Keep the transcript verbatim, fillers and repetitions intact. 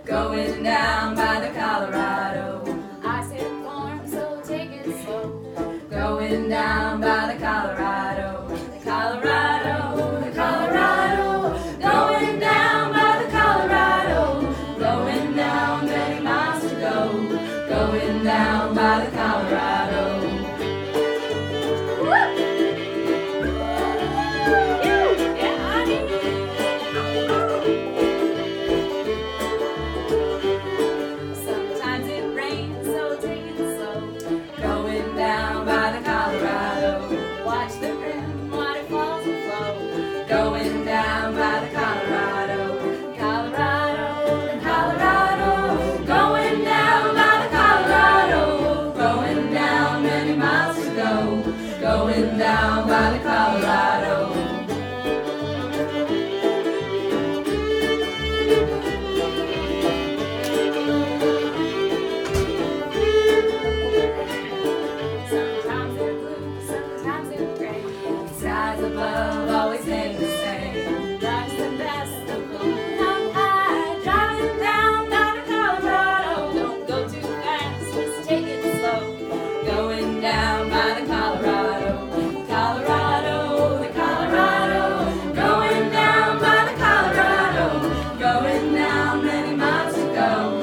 going down by the Colorado. Ice hit form, so take it slow. Going down by the Colorado. The Colorado, the Colorado. Going down by the Colorado. Going down, many miles to go. Going down by the Colorado. Sometimes it rains, so take it slow. Going down by the Colorado. Watch the rim, waterfalls will flow. Going down by the Colorado. Colorado, The Colorado. Going down by the Colorado. Going down, many miles to go. Going down by the Colorado. sometimes they're blue, sometimes they're gray. Skies above always stay the same. That's the best of going up high, driving down by the Colorado. Don't go too fast, just take it slow. Going down by the Colorado. Colorado, the Colorado. Going down by the Colorado. Going down, many miles to go.